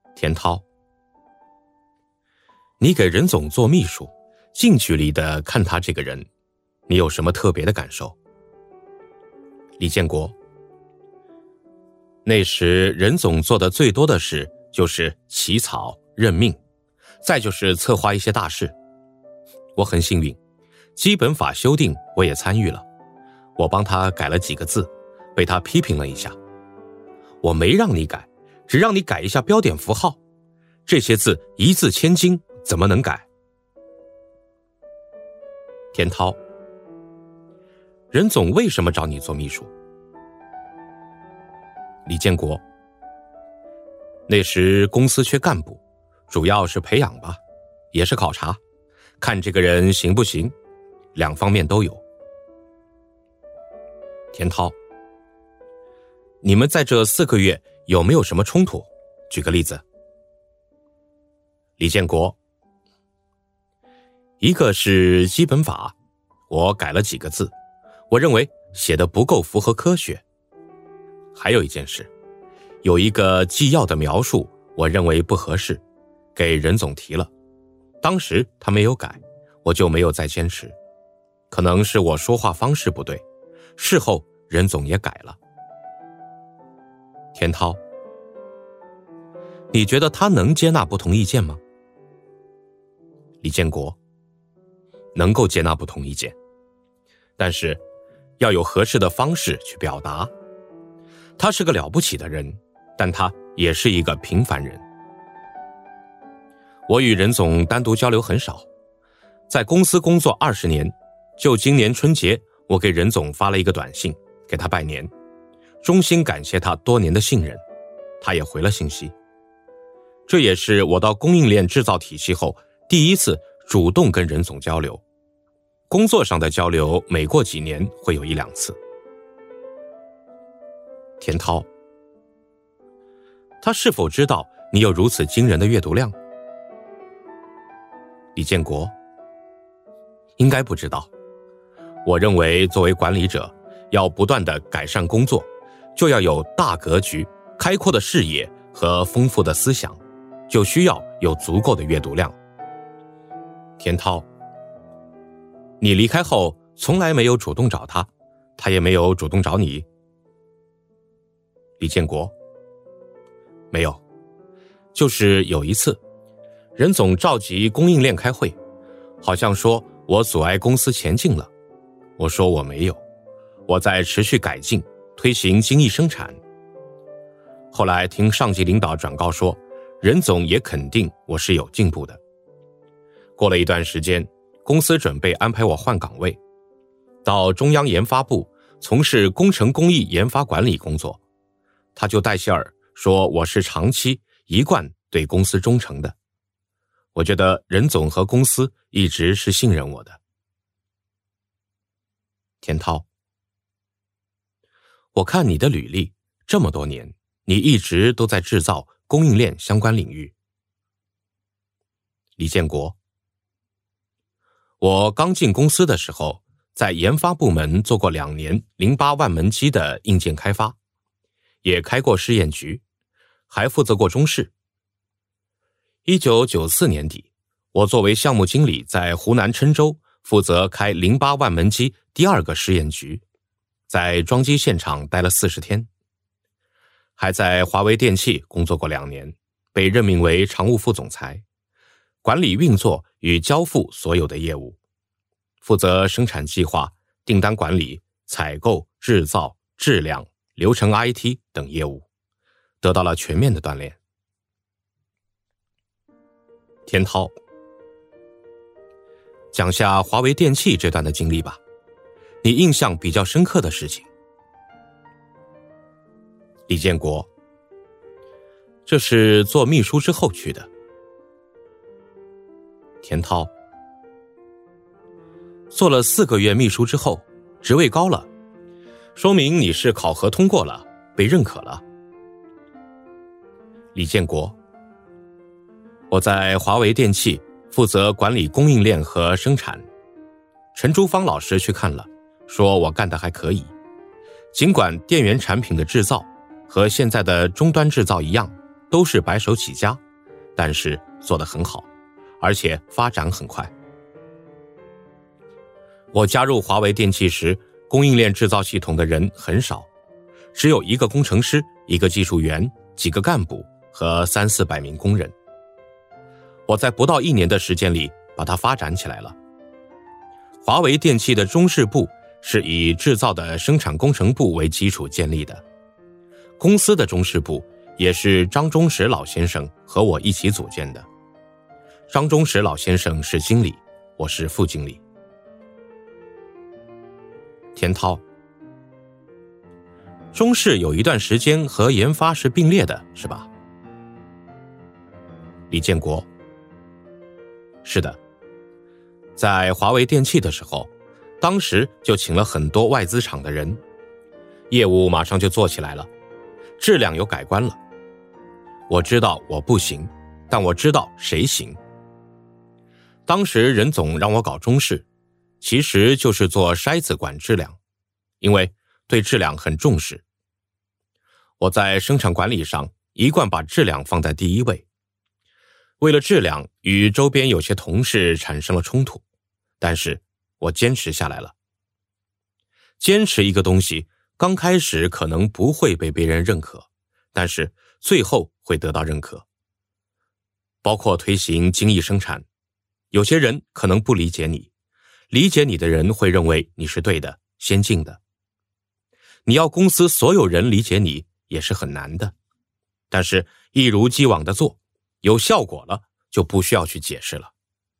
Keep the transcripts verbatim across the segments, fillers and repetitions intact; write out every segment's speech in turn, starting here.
田涛，你给任总做秘书，近距离的看他这个人，你有什么特别的感受？李建国，那时任总做的最多的事就是起草、任命，再就是策划一些大事。我很幸运，基本法修订我也参与了，我帮他改了几个字，被他批评了一下。我没让你改，只让你改一下标点符号，这些字一字千金，怎么能改？田涛，任总为什么找你做秘书？李建国，那时公司缺干部，主要是培养吧，也是考察，看这个人行不行，两方面都有。田涛，你们在这四个月有没有什么冲突？举个例子。李建国，一个是基本法，我改了几个字，我认为写得不够符合科学。还有一件事，有一个纪要的描述，我认为不合适，给任总提了，当时他没有改，我就没有再坚持，可能是我说话方式不对，事后任总也改了。田涛，你觉得他能接纳不同意见吗？李建国，能够接纳不同意见，但是要有合适的方式去表达。他是个了不起的人，但他也是一个平凡人。我与任总单独交流很少，在公司工作二十年，就今年春节，我给任总发了一个短信，给他拜年，衷心感谢他多年的信任，他也回了信息。这也是我到供应链制造体系后第一次主动跟任总交流，工作上的交流每过几年会有一两次。田涛，他是否知道你有如此惊人的阅读量？李建国，应该不知道。我认为作为管理者，要不断地改善工作，就要有大格局、开阔的视野和丰富的思想，就需要有足够的阅读量。田涛，你离开后从来没有主动找他，他也没有主动找你？李建国，没有，就是有一次，任总召集供应链开会，好像说我阻碍公司前进了，我说我没有，我在持续改进，推行精益生产。后来听上级领导转告说，任总也肯定我是有进步的。过了一段时间，公司准备安排我换岗位，到中央研发部从事工程工艺研发管理工作，他就带希尔说我是长期一贯对公司忠诚的。我觉得任总和公司一直是信任我的。田涛，我看你的履历这么多年，你一直都在制造供应链相关领域。李建国，我刚进公司的时候，在研发部门做过两年零八万门机的硬件开发，也开过试验局，还负责过中试。一九九四年底，我作为项目经理在湖南郴州负责开零八万门机第二个试验局，在装机现场待了四十天。还在华为电器工作过两年，被任命为常务副总裁，管理运作与交付所有的业务，负责生产计划、订单管理、采购、制造、质量、流程 I T 等业务，得到了全面的锻炼。田涛，讲下华为电器这段的经历吧，你印象比较深刻的事情。李建国，这是做秘书之后去的。田涛，做了四个月秘书之后，职位高了，说明你是考核通过了，被认可了。李建国，我在华为电器负责管理供应链和生产，陈竹芳老师去看了，说我干得还可以，尽管电源产品的制造和现在的终端制造一样， 都是白手起家，但是做得很好，而且发展很快。我加入华为电器时，供应链制造系统的人很少，只有一个工程师，一个技术员，几个干部和三四百名工人。我在不到一年的时间里把它发展起来了。华为电器的中事部是以制造的生产工程部为基础建立的，公司的中事部也是张忠实老先生和我一起组建的。张忠实老先生是经理，我是副经理。田涛，中视有一段时间和研发是并列的，是吧？李建国，是的，在华为电器的时候，当时就请了很多外资厂的人，业务马上就做起来了，质量有改观了。我知道我不行，但我知道谁行。当时任总让我搞中视，其实就是做筛子管质量，因为对质量很重视。我在生产管理上一贯把质量放在第一位。为了质量，与周边有些同事产生了冲突，但是我坚持下来了。坚持一个东西，刚开始可能不会被别人认可，但是最后会得到认可。包括推行精益生产，有些人可能不理解你，理解你的人会认为你是对的、先进的。你要公司所有人理解你也是很难的，但是一如既往的做，有效果了就不需要去解释了。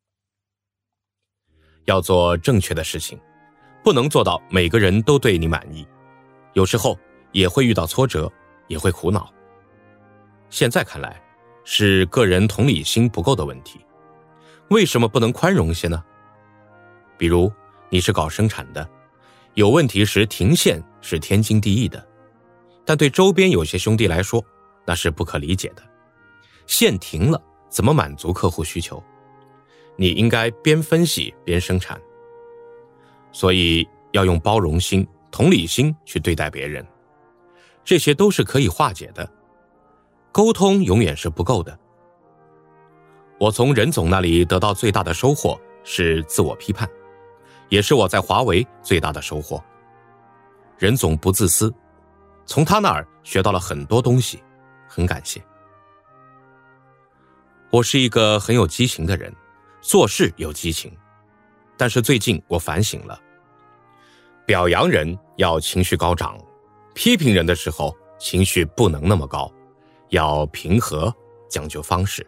要做正确的事情，不能做到每个人都对你满意，有时候也会遇到挫折，也会苦恼。现在看来是个人同理心不够的问题。为什么不能宽容些呢？比如你是搞生产的，有问题时停线是天经地义的，但对周边有些兄弟来说那是不可理解的。线停了怎么满足客户需求？你应该边分析边生产。所以要用包容心、同理心去对待别人，这些都是可以化解的。沟通永远是不够的。我从任总那里得到最大的收获是自我批判，也是我在华为最大的收获。任总不自私，从他那儿学到了很多东西，很感谢。我是一个很有激情的人，做事有激情，但是最近我反省了，表扬人要情绪高涨，批评人的时候情绪不能那么高，要平和，讲究方式。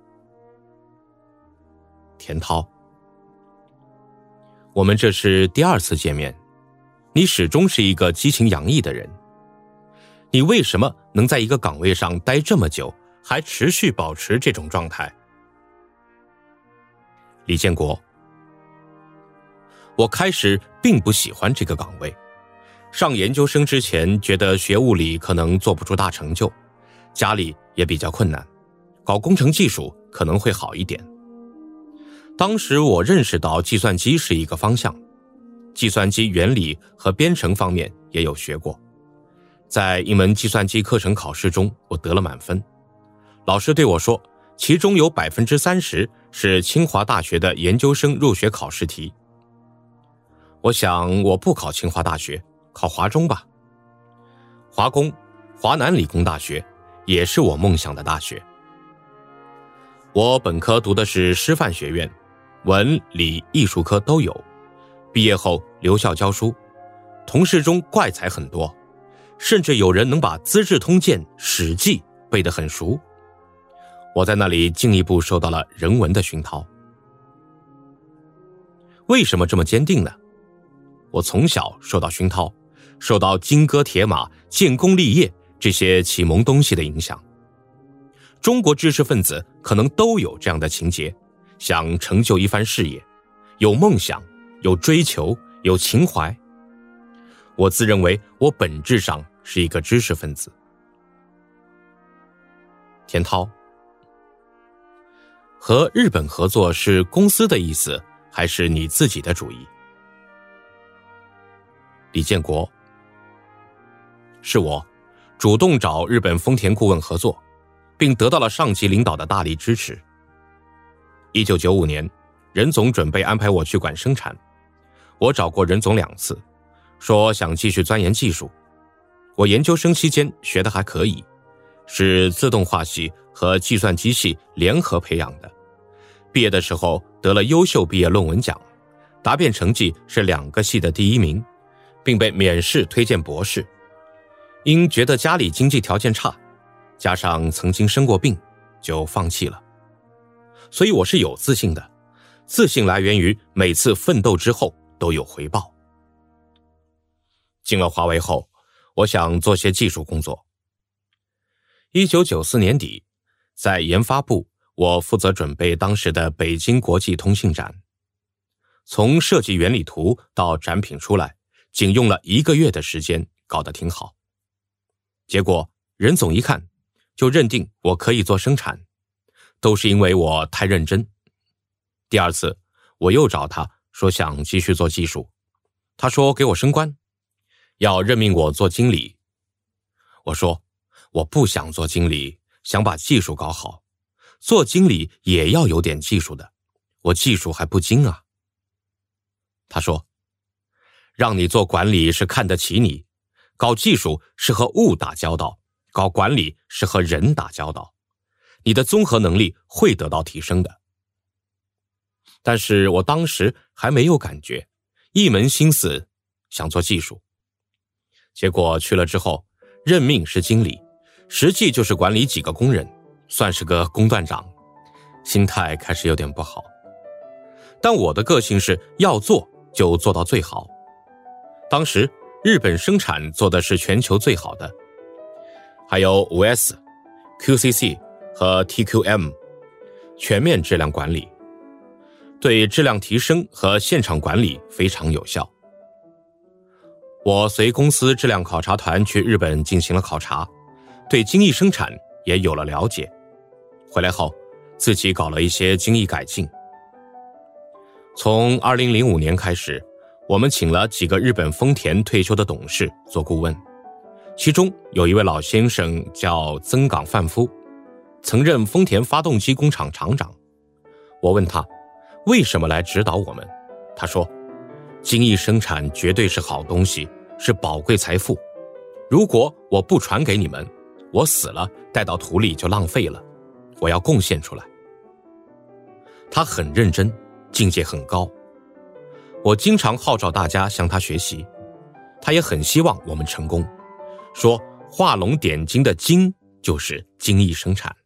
田涛，我们这是第二次见面，你始终是一个激情洋溢的人，你为什么能在一个岗位上待这么久，还持续保持这种状态？李建国，我开始并不喜欢这个岗位，上研究生之前觉得学物理可能做不出大成就，家里也比较困难，搞工程技术可能会好一点。当时我认识到计算机是一个方向，计算机原理和编程方面也有学过。在一门计算机课程考试中，我得了满分。老师对我说，其中有 百分之三十 是清华大学的研究生入学考试题。我想我不考清华大学，考华中吧。华工，华南理工大学，也是我梦想的大学。我本科读的是师范学院，文理艺术科都有，毕业后留校教书，同事中怪才很多，甚至有人能把《资治通鉴》《史记》背得很熟。我在那里进一步受到了人文的熏陶。为什么这么坚定呢？我从小受到熏陶，受到金戈铁马、建功立业这些启蒙东西的影响。中国知识分子可能都有这样的情节，想成就一番事业，有梦想，有追求，有情怀。我自认为我本质上是一个知识分子。田涛，和日本合作是公司的意思，还是你自己的主意？李建国，是我主动找日本丰田顾问合作， 并得到了上级领导的大力支持。一九九五年，任总准备安排我去管生产，我找过任总两次，说想继续钻研技术。我研究生期间学得还可以，是自动化系和计算机系联合培养的，毕业的时候得了优秀毕业论文奖，答辩成绩是两个系的第一名，并被免试推荐博士。因觉得家里经济条件差，加上曾经生过病，就放弃了。所以我是有自信的，自信来源于每次奋斗之后都有回报。进了华为后，我想做些技术工作。一九九四年底，在研发部，我负责准备当时的北京国际通信展。从设计原理图到展品出来，仅用了一个月的时间，搞得挺好。结果任总一看，就认定我可以做生产，都是因为我太认真。第二次，我又找他说想继续做技术，他说给我升官，要任命我做经理。我说我不想做经理，想把技术搞好，做经理也要有点技术的，我技术还不精啊。他说让你做管理是看得起你，搞技术是和物打交道，搞管理是和人打交道，你的综合能力会得到提升的。但是我当时还没有感觉，一门心思想做技术。结果去了之后，任命是经理，实际就是管理几个工人，算是个工段长，心态开始有点不好。但我的个性是要做就做到最好。当时日本生产做的是全球最好的，还有 五 S、Q C C 和 T Q M， 全面质量管理，对质量提升和现场管理非常有效。我随公司质量考察团去日本进行了考察，对精益生产也有了了解。回来后，自己搞了一些精益改进。从二零零五年开始，我们请了几个日本丰田退休的董事做顾问，其中有一位老先生叫曾港范夫，曾任丰田发动机工厂厂长。我问他为什么来指导我们，他说精益生产绝对是好东西，是宝贵财富，如果我不传给你们，我死了带到土里就浪费了，我要贡献出来。他很认真，境界很高，我经常号召大家向他学习，他也很希望我们成功，说画龙点睛的精就是精益生产。